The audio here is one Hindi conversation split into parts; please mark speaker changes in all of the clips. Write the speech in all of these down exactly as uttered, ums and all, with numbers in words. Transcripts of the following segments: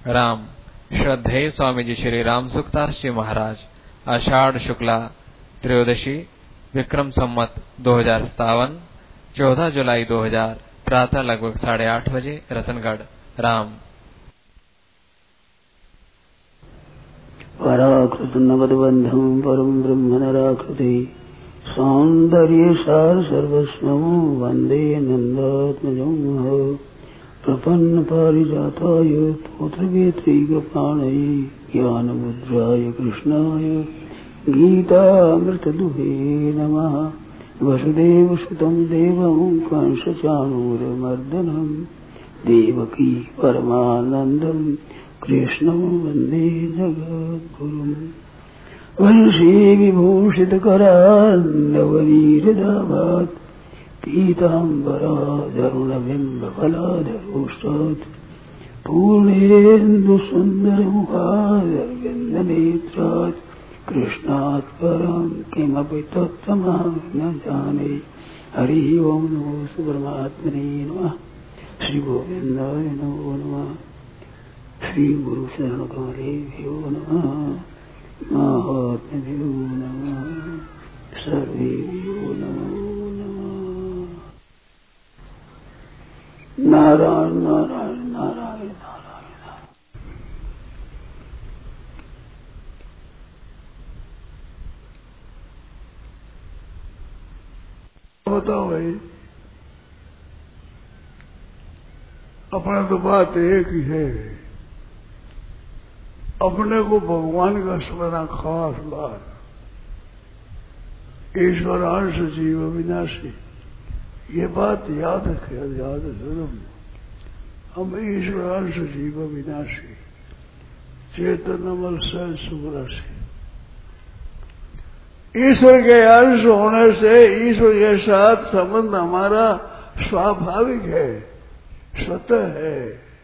Speaker 1: राम। श्रद्धेय स्वामी जी श्री राम सुखदास जी महाराज। आषाढ़ शुक्ला त्रयोदशी विक्रम संवत दो हजार सतावन चौदह जुलाई दो हजार प्रातः लगभग साढ़े आठ बजे रतनगढ़। राम।
Speaker 2: पराकृत नवदबंधम परम ब्रह्म नराकृति सौंदर्य सार सर्वस्वं वंदे नंदात्मजं प्रपन्न पारिजाताय तोत्रवेत्रैकपाणये ज्ञानमुद्राय कृष्णाय गीतामृतदुहे नमः। वसुदेवसुतं देवं कंसचाणूरमर्दनं देवकी परमानन्दं कृष्णं वन्दे जगद्गुरुम्। वंशी विभूषितकरान्नवनीरदाभात् पीताम्बराधरुणबिम्बफलाधरोष्टात् पूर्णेन्दुसुन्दरमुखादरविन्दनेत्रात् कृष्णात् परं किमपि तत्त्वमहं न जाने। हरि ओं नमो परमात्मने नमः। श्री गोविन्दाय नमो नमः। श्री गुरु शरण कमलेभ्यो नमः। महात्म्यो नमः। सर्वेभ्यो नमो नमः। नारायण नारायण नारायण नारायण।
Speaker 3: बताओ भाई, अपना तो बात एक ही है, अपने को भगवान का स्मरण खास बात। ईश्वर अंश जीव विनाशी, ये बात याद रखे, याद जरूर। हम ईश्वर अंश जीव विनाशी चेतनमल सहज सुरसी। ईश्वर के अंश होने से ईश्वर के साथ संबंध हमारा स्वाभाविक है, स्वतः है।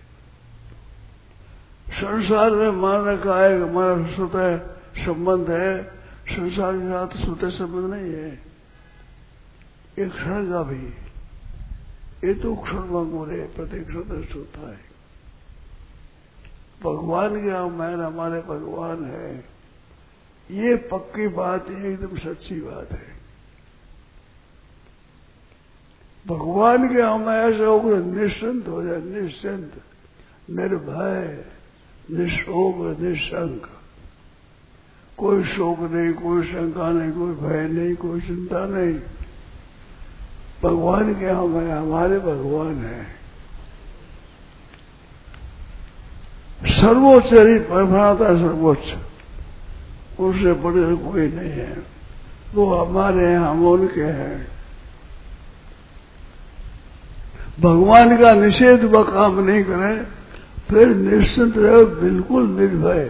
Speaker 3: संसार में मान रखा है हमारा स्वतः संबंध है, संसार के साथ स्वतः संबंध नहीं है। एक क्षण का भी, ये तो क्षण मंगोरे प्रत्येक सदस्य होता है। भगवान के हम है, हमारे भगवान है, ये पक्की बात है, एकदम सच्ची बात है। भगवान के हम ऐसे होकर निश्चिंत हो जाए, निश्चिंत, निर्भय, निशोक, निशंक। कोई शोक नहीं, कोई शंका नहीं, कोई भय नहीं, कोई चिंता नहीं। भगवान के हम है, हमारे भगवान है। सर्वोच्च ही परमात्मा सर्वोच्च, उससे बड़े कोई नहीं है। वो हमारे हैं, हम उनके हैं। भगवान का निषेध व काम नहीं करें, फिर निश्चिंत रहो, बिल्कुल निर्भय।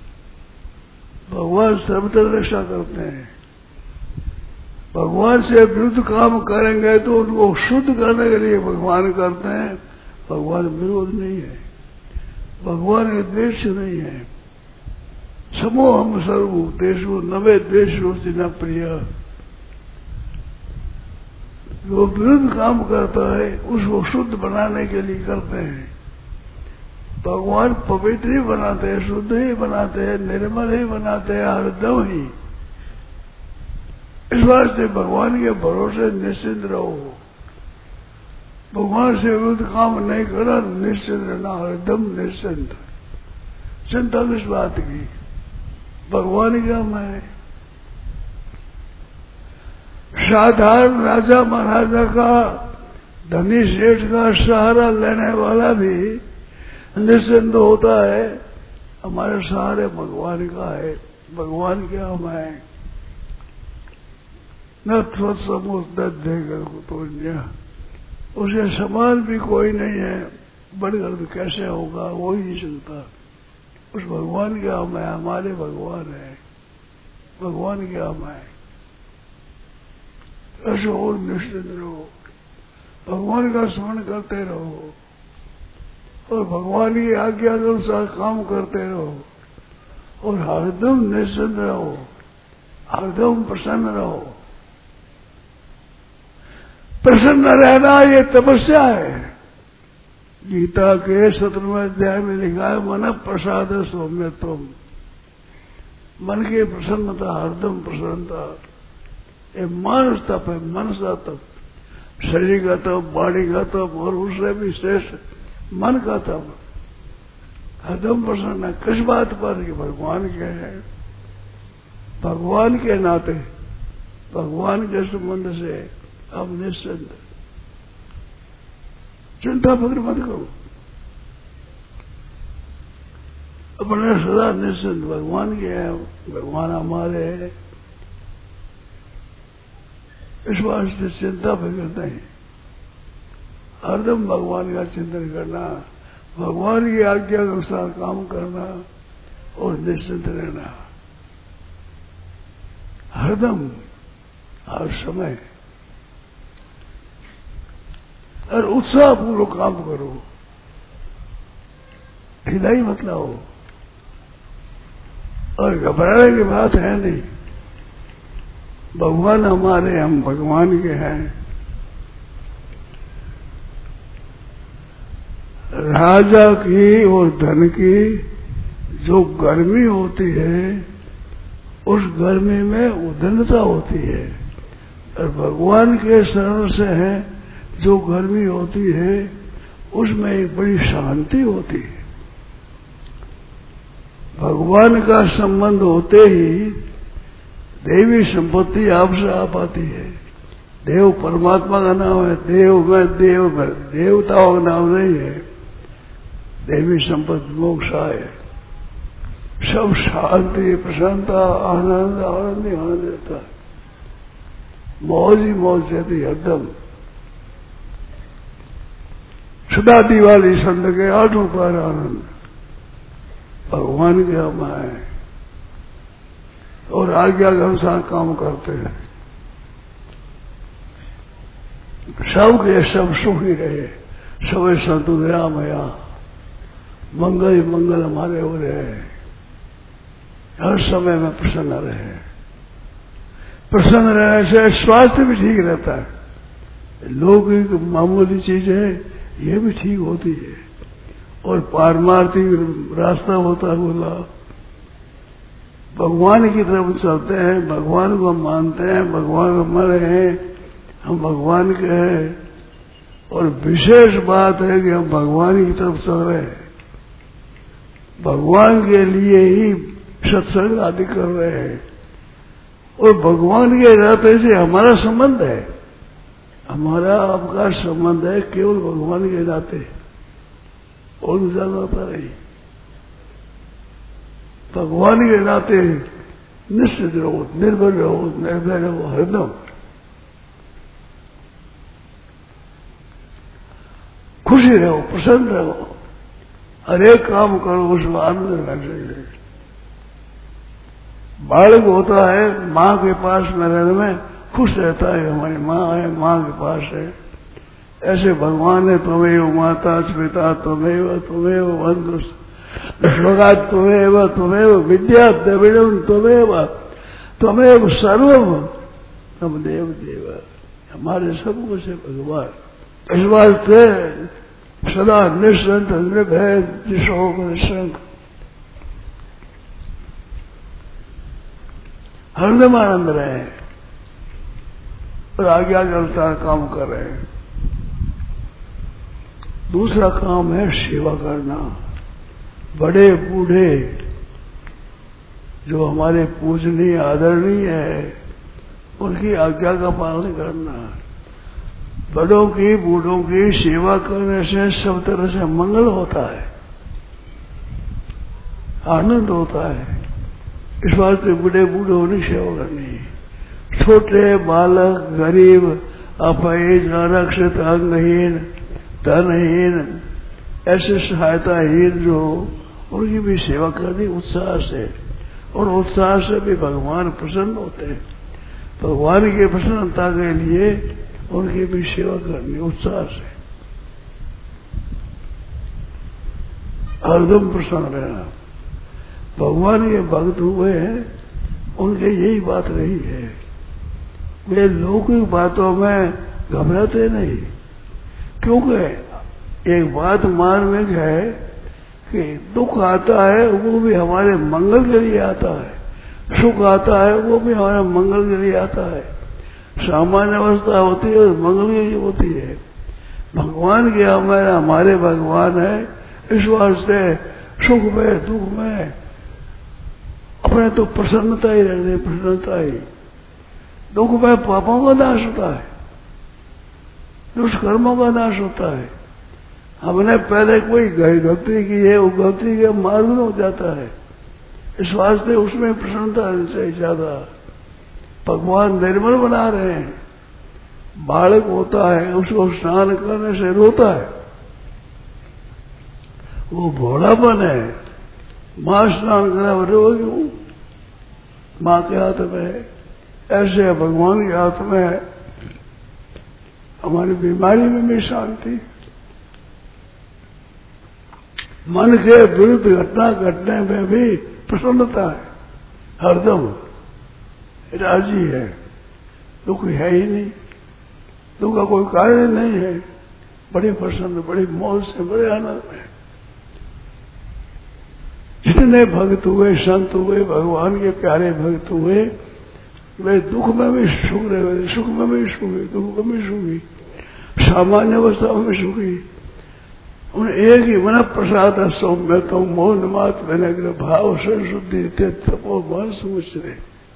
Speaker 3: भगवान सर्वत्र रक्षा करते हैं। भगवान से विरुद्ध काम करेंगे तो उनको शुद्ध करने के लिए भगवान करते हैं। भगवान विरोध नहीं है, भगवान के द्वेष नहीं है। समो हम सर्व देशु नवे द्वेषोस्ति न प्रिय। जो विरुद्ध काम करता है उसको शुद्ध बनाने के लिए करते हैं। भगवान पवित्र ही बनाते हैं, शुद्ध ही बनाते हैं, निर्मल ही बनाते हैं, हरदम ही। इस वास्ते भगवान के भरोसे निश्चिंत रहो। भगवान से विरुद्ध काम नहीं करना, निश्चिंत रहना, हरदम निश्चिंत। चिंता किस बात की? भगवान ही काम है। साधारण राजा महाराजा का, धनी सेठ का सहारा लेने वाला भी निश्चिंत होता है। हमारे सहारे भगवान का है, भगवान के हम है। न त्वत्समूह देकर तो उसे समान भी कोई नहीं है, बढ़कर तो कैसे होगा, वो ही नहीं सकता। उस भगवान के हम है, हमारे भगवान है, भगवान के हम है। ऐसे और निश्चित रहो, भगवान का स्मरण करते रहो और भगवान की आज्ञा के अनुसार काम करते रहो और हरदम निश्चिंत रहो, हरदम प्रसन्न रहो। प्रसन्न रहना ये तपस्या है। गीता के सत्रहवें अध्याय में लिखा है, मन प्रसाद सौम्य तुम। मन की प्रसन्नता, हरदम प्रसन्नता, ये मानस तप है, मनसा तप, शरीर का तप, वाणी का तप, और उससे भी श्रेष्ठ मन का तप। हरदम प्रसन्न है किस बात पर कि भगवान के हैं, भगवान के नाते, भगवान के संबंध से अब निश्चिंत, चिंता फिक्र मत करो, अपने सदा निश्चिंत भगवान के हैं, भगवान हमारे हैं, इस वास्ते चिंता फिक्र नहीं, हरदम भगवान का चिंतन करना, भगवान की आज्ञा के अनुसार काम करना और निश्चिंत रहना, हरदम हर समय, और उत्साह पूर्वक काम करो, ढिलाई मत लाओ, और घबराने की बात है नहीं। भगवान हमारे, हम भगवान के हैं। राजा की और धन की जो गर्मी होती है, उस गर्मी में उदंडता होती है, और भगवान के शरण से है जो गर्मी होती है, उसमें एक बड़ी शांति होती है। भगवान का संबंध होते ही देवी संपत्ति आपसे आ पाती है। देव परमात्मा का नाम है, देव में देव में देवताओं का नाम नहीं है। देवी संपत्ति मोक्ष आए, सब शांति, प्रसन्नता, आनंद, आनंद ही आनंद रहता है, मौज ही मौज रहती हरदम। सदा दिवाली संत के आठों पर आनंद, भगवान के हम आए और आज्ञा के अनुसार काम करते हैं। सब के सब सुखी रहे, सब संतु निरामया, मंगल ही मंगल हमारे हो रहे, हर समय में प्रसन्न रहे। प्रसन्न रहने से स्वास्थ्य भी ठीक रहता है। लौकिक मामूली चीज है, ये भी ठीक होती है, और पारमार्थिक रास्ता होता है बोला, भगवान की तरफ चलते हैं, भगवान को मानते हैं, भगवान हमारे हैं, हम भगवान के हैं। और विशेष बात है कि हम भगवान की तरफ चल रहे हैं, भगवान के लिए ही सत्संग आदि कर रहे हैं, और भगवान के रहते से हमारा संबंध है, हमारा आपका संबंध है केवल भगवान के नाते, और ज्यादा होता नहीं। भगवान के नाते निश्चित रहो, निर्भर रहो, निर्भय रहो, हरदम खुशी रहो, प्रसन्न रहो, हर एक काम करो उसमें आनंद रहना चाहिए। बालक होता है माँ के पास में रहने में खुश रहता है, हमारी माँ है, माँ के पास है। ऐसे भगवान है, त्वमेव माता पिता त्वमेव त्वमेव बंधु भगा त्वमेव त्वमेव विद्या द्रविणम त्वमेव त्वमेव सर्वम तम देव देव, हमारे सब कुछ है भगवान। इस वास्ते सदा निश्चिंत निर्भय निशोक निशंक हरदम आनंद रहे और आज्ञा के अनुसार काम कर रहे हैं। दूसरा काम है सेवा करना। बड़े बूढ़े जो हमारे पूजनीय आदरणीय है, उनकी आज्ञा का पालन करना। बड़ों की बूढ़ों की सेवा करने से सब तरह से मंगल होता है, आनंद होता है। इस वास्ते बूढ़े बूढ़ों की सेवा करनी। छोटे बालक, गरीब, अपहित, आरक्षित, अंगहीन, धनहीन, ऐसे सहायताहीन जो, उनकी भी सेवा करनी उत्साह से, और उत्साह से भी भगवान प्रसन्न होते हैं। भगवान की प्रसन्नता के लिए उनकी भी सेवा करनी उत्साह से, हरदम प्रसन्न रहना। भगवान के भक्त हुए हैं, उनके यही बात रही है, वे लौकिक बातों में घबराते नहीं, क्योंकि एक बात मार्मिक है कि दुख आता है वो भी हमारे मंगल के लिए आता है, सुख आता है वो भी हमारे मंगल के लिए आता है। सामान्य अवस्था होती है और मंगल के लिए होती है। भगवान के हमारे हमारे भगवान है, इस वास्ते सुख में दुख में अपने तो प्रसन्नता ही रहने, प्रसन्नता ही। दुख में पापों का नाश होता है, दुष्कर्मों का नाश होता है। हमने पहले कोई गलती की है, वो गलती के मार्ग में हो जाता है, इस वास्ते उसमें प्रसन्नता रहनी चाहिए ज्यादा। भगवान निर्मल बना रहे हैं, बालक होता है उसको स्नान करने से रोता है, वो भोलापन है। मां स्नान करा रो क्यों? मां के हाथ में है, ऐसे भगवान के हाथ में है। हमारी बीमारी में भी शांति, मन के विरुद्ध घटना घटने में भी प्रसन्नता है, हरदम राजी है, दुख है ही नहीं, दुख का कोई कारण नहीं है, बड़े प्रसन्न, बड़ी मौज से, बड़े आनंद में। जितने भक्त हुए, संत हुए, भगवान के प्यारे भक्त हुए, वे दुख में भी सुख रहे, सुख में भी सुखी, दुख में भी सुखी, सामान्य अवस्था में सुखी। उन्हें एक ही मन प्रसाद सौम्य तो मौन मात विनग्र भाव संशुद्धि तपो मन समझ रहे,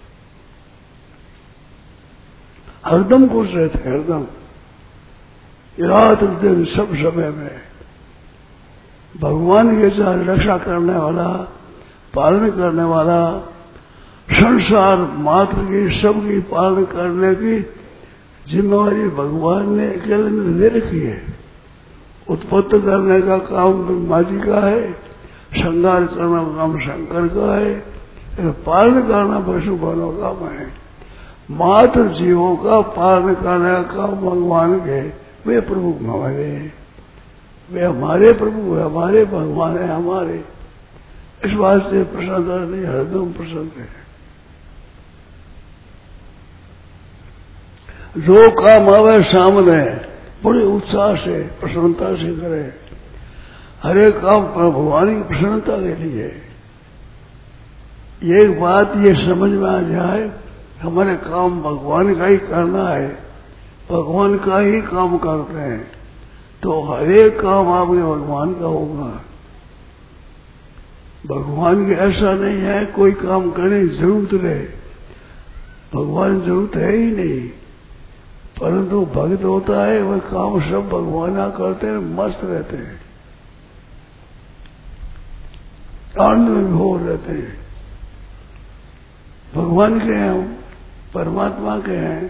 Speaker 3: हरदम खुश रहते, हरदम रात दिन सब समय में। भगवान के साथ रक्षा करने वाला, पालन करने वाला, संसार मात्र की सबकी पालन करने की जिम्मेवारी भगवान ने अकेले दे रखी है। उत्पत्ति करने का काम ब्रह्मा जी का है, श्रृंगार करना का काम शंकर का है, पालन करना पशुपालों का काम है। मात्र जीवों का पालन करने का काम भगवान के, वे प्रभु हमारे हैं, वे हमारे प्रभु है, हमारे भगवान है हमारे। इस बात से प्रसन्न नहीं, हरदम प्रसन्न है। जो काम आवे सामने बड़े उत्साह से, प्रसन्नता से करे। हर एक काम भगवान की प्रसन्नता के लिए। ये बात ये समझ में आ जाए, हमारे काम भगवान का ही करना है, भगवान का ही काम करते हैं, तो हर एक काम आपके भगवान का होगा। भगवान के ऐसा नहीं है कोई काम करने की जरूरत रहे, भगवान जरूरत है ही नहीं, परंतु भक्त होता है वह काम सब भगवान करते हैं, मस्त रहते हैं, आनंद में हो रहते हैं। भगवान के हैं, परमात्मा के हैं,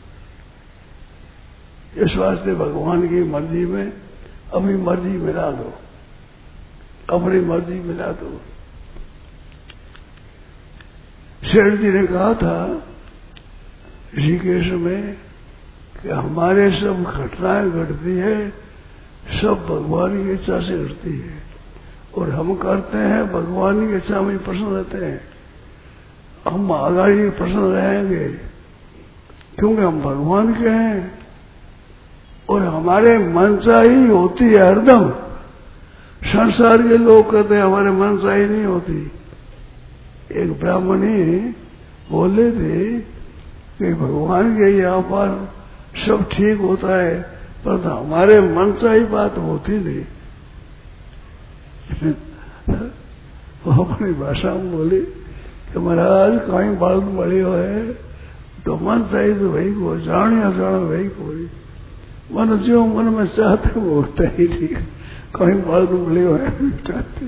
Speaker 3: इस वास्ते भगवान की मर्जी में अपनी मर्जी मिला दो, अपनी मर्जी मिला दो। शेर जी ने कहा था ऋषिकेश में कि हमारे सब घटनाएं घटती है, सब भगवान की इच्छा से घटती है, और हम करते हैं भगवान की इच्छा में प्रसन्न रहते हैं। हम आगाड़ी प्रसन्न रहेंगे क्योंकि हम भगवान के हैं, और हमारे मनचाही होती है हरदम। संसार के लोग कहते हैं हमारे मनचाही नहीं होती। एक ब्राह्मणी बोले थे कि भगवान के यहाँ पर सब ठीक होता है, पर तो हमारे मनचाही बात होती नहीं। वो अपनी भाषा में बोली कि महाराज कहीं बाल बड़े हो है तो मन चाहिए तो वही को जान या जान वही कोई मन जो मन में चाहते वो होता ही नहीं, कहीं बाल बड़े हो है चाहते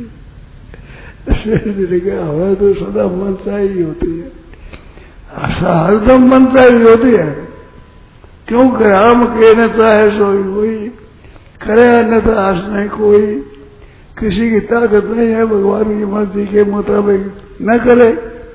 Speaker 3: हमें तो सदा मन चाहिए होती है, हरदम मन चाहिए होती है। क्योंकि राम के न चाहे सोई कोई, करे अन्यथा आस नहीं कोई, किसी की ताकत नहीं है भगवान की मर्जी के मुताबिक न करे।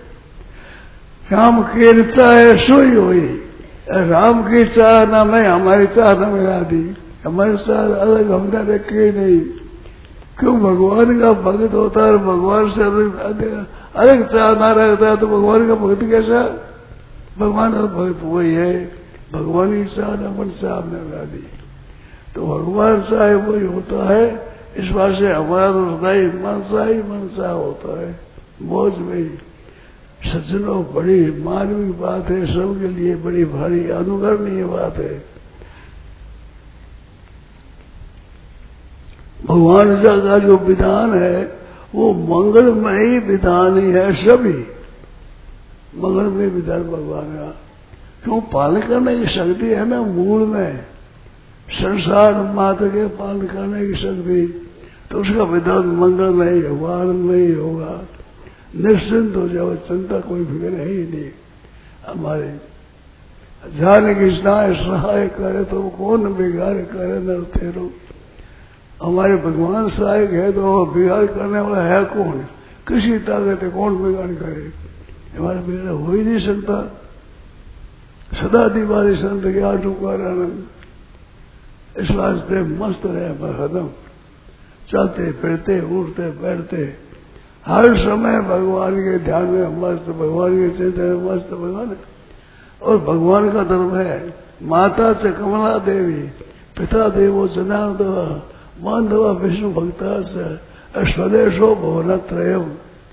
Speaker 3: राम के न चाहे सोई हुई, राम की चाह ना मैं हमारी चाह न मिला दी, हमारी चाह अलग हमने रखे नहीं। क्यों भगवान का भक्त होता है, भगवान से अलग चाह ना रहता है तो भगवान का भक्त कैसा? भगवान का भक्त वही है, भगवान की चाह न मन चाह न मिला दी। तो भगवान चाहे वही होता है। इस बात से हमारा तो सदाई मनसा ही मनसा होता है। मौज में सज्जनों बड़ी मानवीय बात है, सबके लिए बड़ी भारी अनुकरणीय बात है। भगवान का जो विधान है वो मंगलमय विधान ही है। सभी मंगलमय विधान भगवान का, क्यों पालन करने की शक्ति है ना मूल में, संसार मात्र के पालन करने की शक्ति, तो उसका विधान मंगलमय होगा, आनंदमय होगा। निश्चिंत हो जाओ, चिंता कोई फिक्र है ही नहीं। हमारे ध्यान की सहाय करे तो कौन बिगाड़ करे नर तेरो। हमारे भगवान सहायक है तो बिगाड़ करने वाला है कौन? किसी ताकत है कौन बिगाड़ करे? हमारा बिगाड़ हो ही नहीं सकता। सदा दीवारी संत ज्ञान टुकार आनंद, इस वास्ते मस्त रहे हरदम, चलते फिरते उठते बैठते हर समय भगवान के ध्यान में मस्त, भगवान के चिंतन में मस्त भगवान है। और भगवान का धर्म है माता से कमला देवी, पिता देवो जनार्दन, माधव विष्णु भक्ता से स्वदेशो भुवनत्रयम्।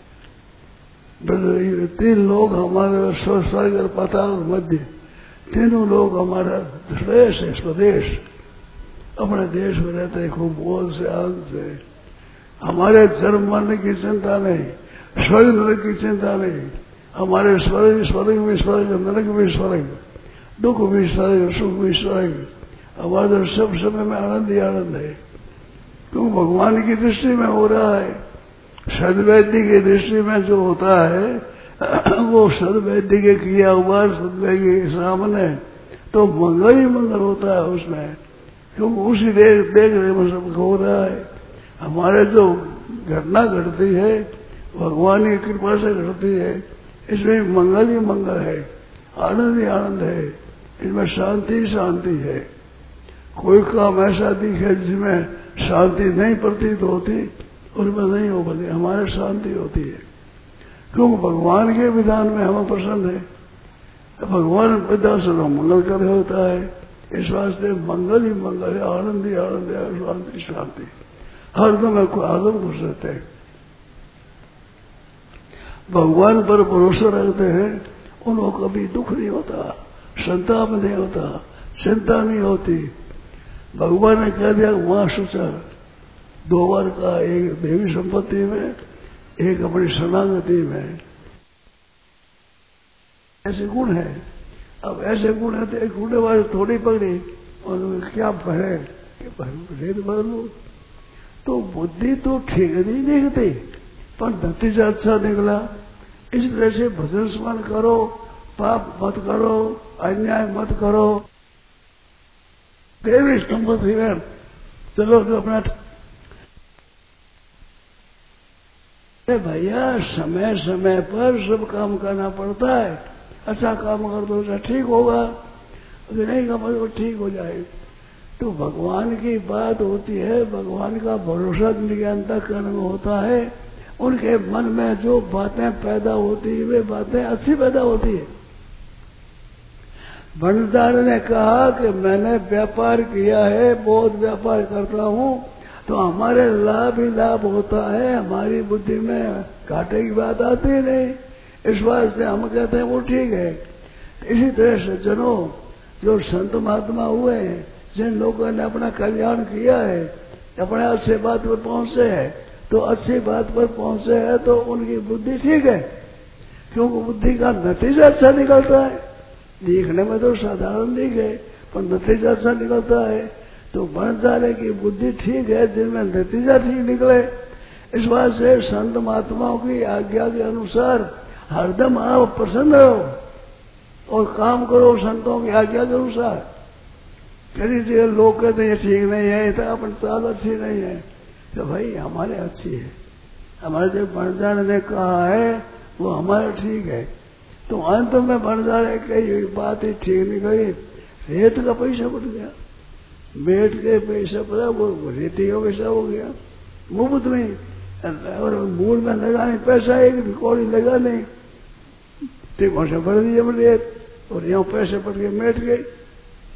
Speaker 3: तीन लोग हमारे स्वर्ग और पाताल मध्य, तीनों लोग हमारा स्वदेश है। स्वदेश अपने देश में रहते हैं खूब मौज से आनंद से। हमारे जन्म मरने की चिंता नहीं, स्वर्ग नरक की चिंता नहीं। हमारे स्वर्ग स्वर्ग में स्वर्ग, नरक में स्वर्ग, दुख भी स्वर्ग, सुख भी स्वर्ग। हमारे सब समय में आनंद ही आनंद है, क्यों भगवान की दृष्टि में हो रहा है। सदवैद्य की दृष्टि में जो होता है वो सदवैद्य के किया हुआ सदवैद्य के सामने तो मंगल ही मंगल होता है उसमें, क्योंकि उसी देख देख रहे में सब हो रहा है। हमारे जो घटना घटती है भगवान की कृपा से घटती है, इसमें मंगल ही मंगल है, आनंद ही आनंद है, इसमें शांति ही शांति है। कोई काम ऐसा दिखे जिसमें शांति नहीं प्रतीत होती, उनमें नहीं हो बने हमारे शांति होती है, क्योंकि भगवान के विधान में हमें पसंद है। भगवान विधान से मंगल कर होता है, इस वास्ते मंगल ही मंगल है, आनंद ही आनंद है, शांति शांति हरदम आदम खुश रहते हैं। भगवान पर भरोसा रखते हैं, उनको कभी दुख नहीं होता, संताप नहीं होता, चिंता नहीं होती। भगवान ने कह दिया वहां सोचा दो बार का, एक देवी संपत्ति में, एक अपनी शरणागति में। ऐसे गुण है। अब ऐसे गुण है तो एक गुण वाले थोड़ी पकड़ी और क्या भरे रेत भर लो, तो बुद्धि तो ठीक नहीं दिखती पर नतीजा अच्छा निकला। इस तरह से भजन स्मरण करो, पाप मत करो, अन्याय मत करो। देवी संपत्ति में चलो तो अपना भैया समय समय पर सब काम करना पड़ता है। अच्छा काम कर दो तो ठीक होगा, अगर नहीं काम तो ठीक हो जाए। तो भगवान की बात होती है, भगवान का भरोसा जिनके अंतःकरण में होता है, उनके मन में जो बातें पैदा होती है वे बातें अच्छी पैदा होती है। भंडार ने कहा कि मैंने व्यापार किया है, बहुत व्यापार करता हूँ, तो हमारे लाभ ही लाभ होता है, हमारी बुद्धि में घाटे की बात आती नहीं। इस वास्ते हम कहते हैं वो ठीक है। इसी तरह से जनों जो संत महात्मा हुए हैं, जिन लोगों ने अपना कल्याण किया है, अपने अच्छे बात पर पहुंचे हैं, तो अच्छी बात पर पहुंचे हैं तो उनकी बुद्धि ठीक है, क्योंकि बुद्धि का नतीजा अच्छा निकलता है। देखने में तो साधारण दिखे पर नतीजा अच्छा निकलता है। तो बन जाने की बुद्धि ठीक है जिनमें नतीजा ठीक निकले। इस बात से संत महात्माओं की आज्ञा के अनुसार हरदम आप प्रसन्न रहो और काम करो संतों की आज्ञा के अनुसार। कभी लोग कहते हैं ठीक नहीं है, तो अपन चाल अच्छी नहीं है, तो भाई हमारे अच्छी है। हमारे जो भंडार ने कहा है वो हमारा ठीक है। तो अंत में भंडार कही बात ही ठीक नहीं गई, रेत का पैसा बढ़ गया, बेट के पैसा पड़ा वो रेती का पैसा हो गया मुफ्त में, और मूल में लगा नहीं पैसा, एक कौड़ी लगा नहीं, ठीक से भर दिया रेत और यहाँ पैसे पड़ गए मेट गए।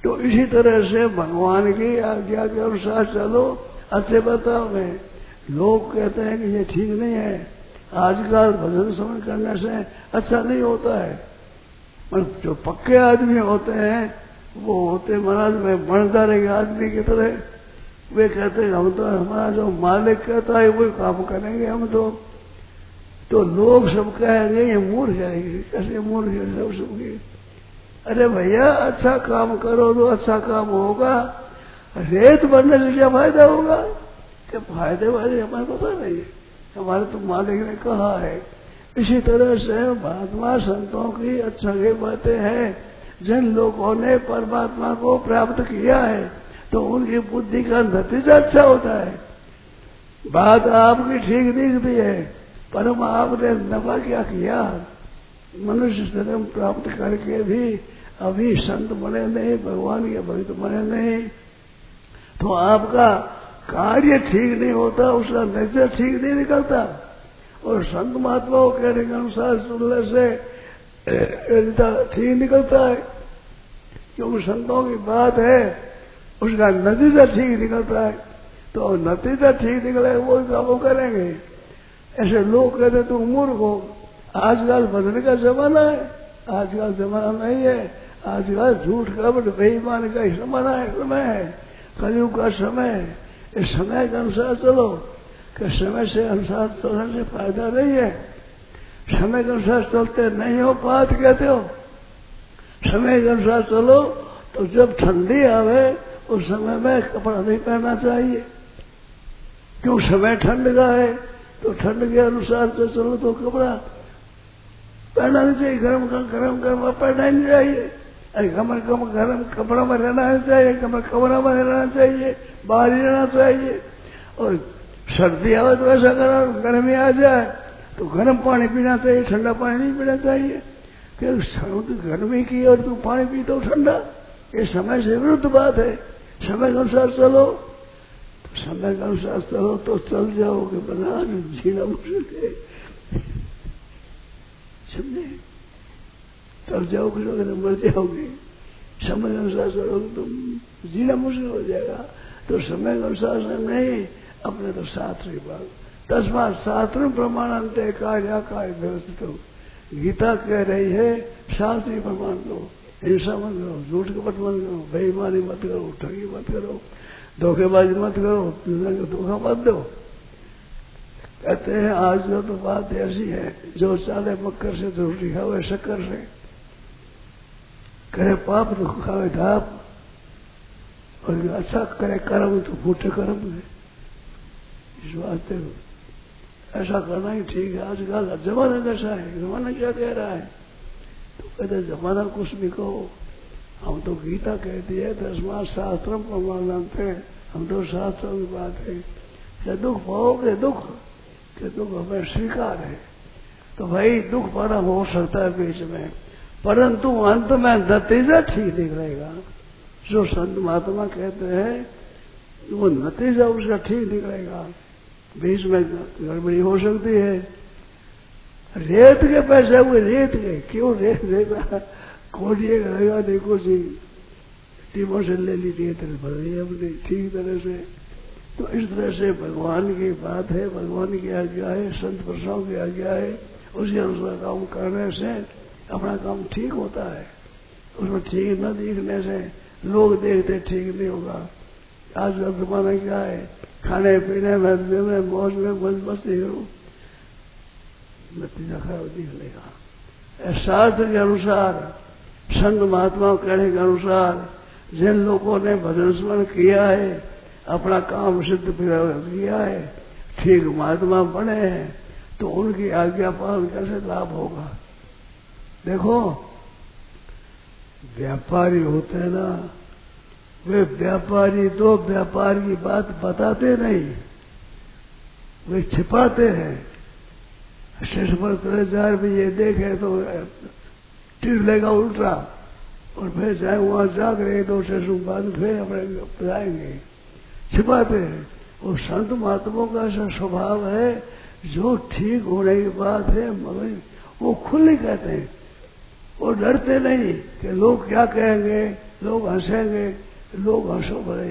Speaker 3: तो इसी तरह से भगवान की आज्ञा के अनुसार चलो। अच्छे बताओ में लोग कहते हैं कि ये ठीक नहीं है, आजकल भजन श्रवण करने से अच्छा नहीं होता है। पर जो पक्के आदमी होते हैं वो होते महाराज में बणदारे के आदमी की तरह, वे कहते हैं हम तो हमारा जो मालिक कहता है वही काम करेंगे हम तो। तो लोग सब कहेंगे ये मूर्ख है, कैसे मूर्ख है सब सबके। अरे भैया अच्छा काम करो तो अच्छा काम होगा, रेत बनने से क्या फायदा होगा? क्या फायदे वाले हमें पता नहीं है, हमारे तो मालिक ने कहा है। इसी तरह से महात्मा संतों की अच्छा की बातें हैं। जिन लोगों ने परमात्मा को प्राप्त किया है तो उनकी बुद्धि का नतीजा अच्छा होता है। बात आपकी ठीक दिखती है, पर आपने नफा क्या किया? मनुष्य जन्म प्राप्त करके भी अभी संत बने नहीं, भगवान के भक्त बने नहीं, तो आपका कार्य ठीक नहीं होता, उसका नतीजा ठीक नहीं निकलता। और संत महात्माओं कहने के अनुसार सुनने से ठीक निकलता है, क्योंकि संतों की बात है उसका नतीजा ठीक निकलता है। तो नतीजा ठीक निकले वो काम करेंगे। ऐसे लोग कहते तुम मूर्ख हो, आजकल बदलने का जमाना है। आजकल जमाना नहीं है, आजकल झूठ कपट बेईमान का जमाना है, समय है, कलयुग का समय है। इस समय के अनुसार चलो, कि समय से अनुसार चलने से फायदा नहीं है। समय के अनुसार चलते नहीं हो बात कहते हो। समय के अनुसार चलो तो जब ठंडी आवे उस समय में कपड़ा नहीं पहनना चाहिए, क्यों समय ठंड का है, तो ठंड के अनुसार से चलो तो कपड़ा पहनना नहीं चाहिए। गर्म गर्म गर्म पहनना नहीं चाहिए, अरे कमर कम गर्म कपड़ा में रहना नहीं चाहिए, कमर कमरा में रहना चाहिए, बाहर ही रहना चाहिए। और सर्दी आवे तो ऐसा करो, गर्मी आ जाए तो गर्म पानी पीना चाहिए, ठंडा पानी नहीं पीना चाहिए। कि सर्द गर्मी की और तू पानी पी तो ठंडा, ये समय से विरुद्ध बात है। समय के अनुसार चलो, तो समय के अनुसार चलो तो चल जाओगे, बना जीना मुश्किल है, समझे? चल जाओगे तो मर जाओगे। समय के अनुसार चलोगे तुम जीना मुश्किल हो जाएगा। तो समय के अनुसार से नहीं, अपने तो शास्त्री बात तस्मात शास्त्र प्रमाणांत कार्य कार्य व्यवस्थित हो। गीता कह रही है शास्त्री प्रमाण लो, हिंसा मत करो, झूठ कपट मत करो, बेईमानी मत करो, ठगी मत करो, धोखेबाजी मत करो, धोखा मत दो। कहते हैं आज तो बात ऐसी है, जो चाले मक्कर से तो रोटी खावे शक्कर से, करे पाप तो खावे धाप, और अच्छा करे कर्म तो फूटे कर्म में। इस वास्ते ऐसा करना ही ठीक है। आजकल जमाना कैसा है, जमाना क्या कह रहा है? तो कहते जमाना कुछ भी कहो, हम तो गीता कहती है तस्मात् शास्त्रम प्रमाणन्ते, हम तो शास्त्रों की बात है। क्या दुख पाओगे? दुख के दुख हमें स्वीकार है, तो भाई दुख बड़ा हो सकता है बीच में, परंतु अंत में नतीजा ठीक निकलेगा। जो संत महात्मा कहते हैं वो नतीजा उसका ठीक निकलेगा, बीच में गड़बड़ी हो सकती है। रेत के पैसे हुए, रेत के क्यों रेत देगा, कोडिए रहेगा, देखो जी टीमों से ले ली रेत भर रही अपनी ठीक तरह से। तो इस तरह से भगवान की बात है, भगवान की आज्ञा है, संत पुरुषों की आज्ञा है, उसके अनुसार काम करने से अपना काम ठीक होता है। उसमें ठीक न दिखने से लोग देखते ठीक नहीं होगा। आज का जमाना क्या है, खाने पीने में में मौज में मौज मस्ती करो, नतीजा खराब निकलेगा। शास्त्र के अनुसार, संत महात्मा कहने के अनुसार जिन लोगों ने भजन स्मरण किया है, अपना काम सिद्ध किया है, ठीक महात्मा बने हैं, तो उनकी आज्ञा पालन कैसे लाभ होगा? देखो व्यापारी होते हैं ना, वे व्यापारी तो व्यापार की बात बताते नहीं, वे छिपाते हैं। स्टेशन पर चले जाए भी ये देखे तो टिर लेगा उल्टा, और फिर जाए वहां जाग रहे तो स्टेशन बाद फिर अपने जाएंगे, छिपाते हैं। और संत महात्माओं का ऐसा स्वभाव है, जो ठीक होने की बात है मगर वो खुले कहते हैं, वो डरते नहीं कि लोग क्या कहेंगे, लोग हंसेंगे, लोग हंसो भरे।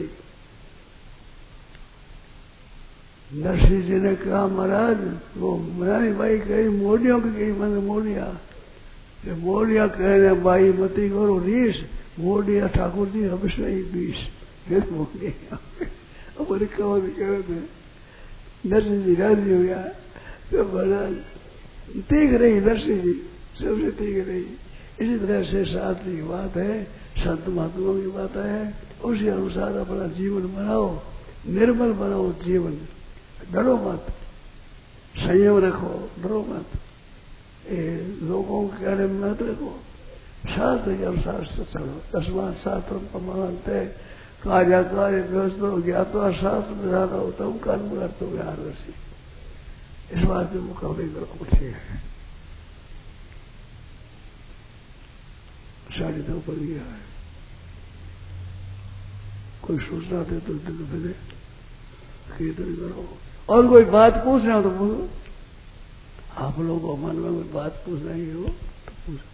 Speaker 3: नरसिंह जी ने कहा महाराज वो मनानी भाई कही मोड़ियों की कही मैंने मोड़िया मोड़िया कहने भाई मती करो रीस मोड़िया ठाकुर जी हमेश नहीं बीस फिर मोड़िया अपने कहो कह रहे नरसिंह जी राजी हो गया तो महाराज तीख रही नरसिंह जी सबसे तीख रही। इसी तरह से शास्त्री की बात है, संत महात्माओं की बात है, उसी अनुसार अपना जीवन बनाओ, निर्मल बनाओ जीवन, डरो मत, संयम रखो, डरो मत, ए, लोगों के कहने में मत रखो, शास्त्र के अनुसार से चलो। तस्मात् शास्त्रं प्रमाणन्ते कार्य कार्य व्यवस्थो ज्ञात्वा शास्त्र विधान उत्तम कर्म करते हुए आदर्शी। इस बात में मुकाबले करो ठीक है। साढ़े दो पर गया है, कोई सूचना दे तो दिल मिले कीर्तन करो। और कोई बात पूछना हो तो पूछो, आप लोगों मन में कोई बात पूछना ही हो तो पूछो।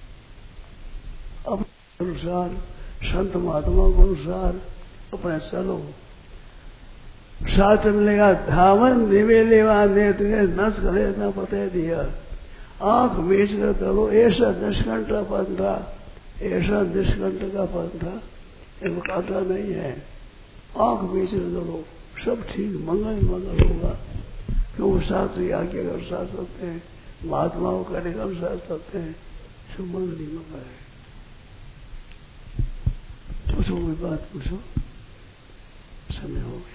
Speaker 3: अपने अनुसार संत महात्मा के अनुसार अपने चलो। शास्त्र मिलेगा धावन निवेलेवा नेत्र नस गले न पते दिया आंख बीच कर चलो। ऐसा निष्कंठ का पंथा, ऐसा निष्कंठ का पंथा एक काटा नहीं है। आंख बीच कर चलो, सब ठीक मंगल मंगल होगा। क्यों शास्त्री आज्ञा के अनुसार चलते हैं, महात्माओं करने के अनुसार चलते हैं, सब मंगल ही मंगल है। पूछो कोई बात पूछो, समय हो गया।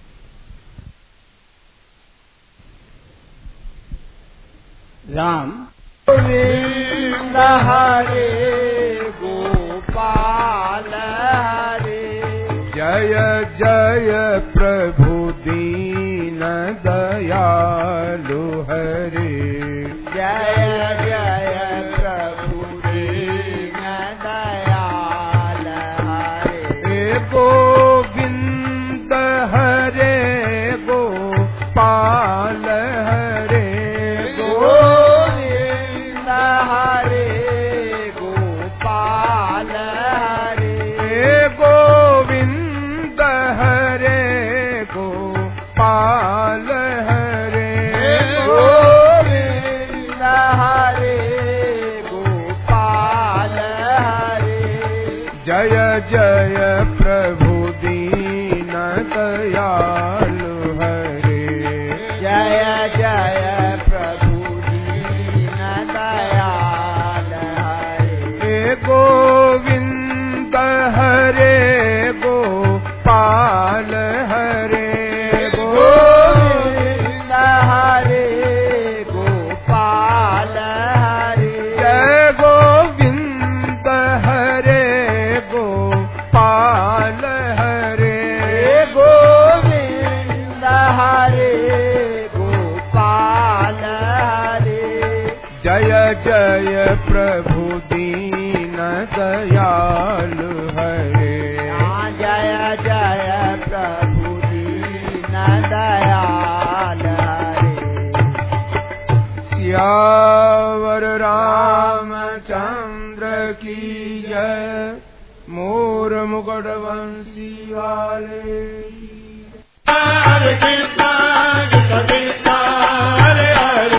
Speaker 4: राम गोविंद हरे गोपाल हरे
Speaker 5: जय जय प्रभु दीन दयालु हरे
Speaker 4: जय जय प्रभु दीन दयाल हरे
Speaker 5: गोविंद हरे गोपाल हरे
Speaker 4: गोविंद हरे गोपाल हरे
Speaker 5: गोविंद हरे गोपाल हरे
Speaker 4: गोविंद हरे गोपाल हरे
Speaker 5: जय जय प्रभु दीन दयालु हरे
Speaker 4: जय जय प्रभु दीन दयाल हरे
Speaker 5: गोविंद हरे गोपाल हरे
Speaker 4: गोविंद हरे गोपाल हरे
Speaker 5: जय गोविंद हरे गोपाल हरे
Speaker 4: गोविंद हरे गोपाल हरे
Speaker 5: जय जय प्रभु दीन दयालु हरे
Speaker 4: जय जय प्रभु दीन दयाल हरे
Speaker 5: सियावर रामचंद्र की जय मोर मुकुट वंशी वाले
Speaker 6: हरे कृष्णा कृष्ण कृष्णा हरे हरे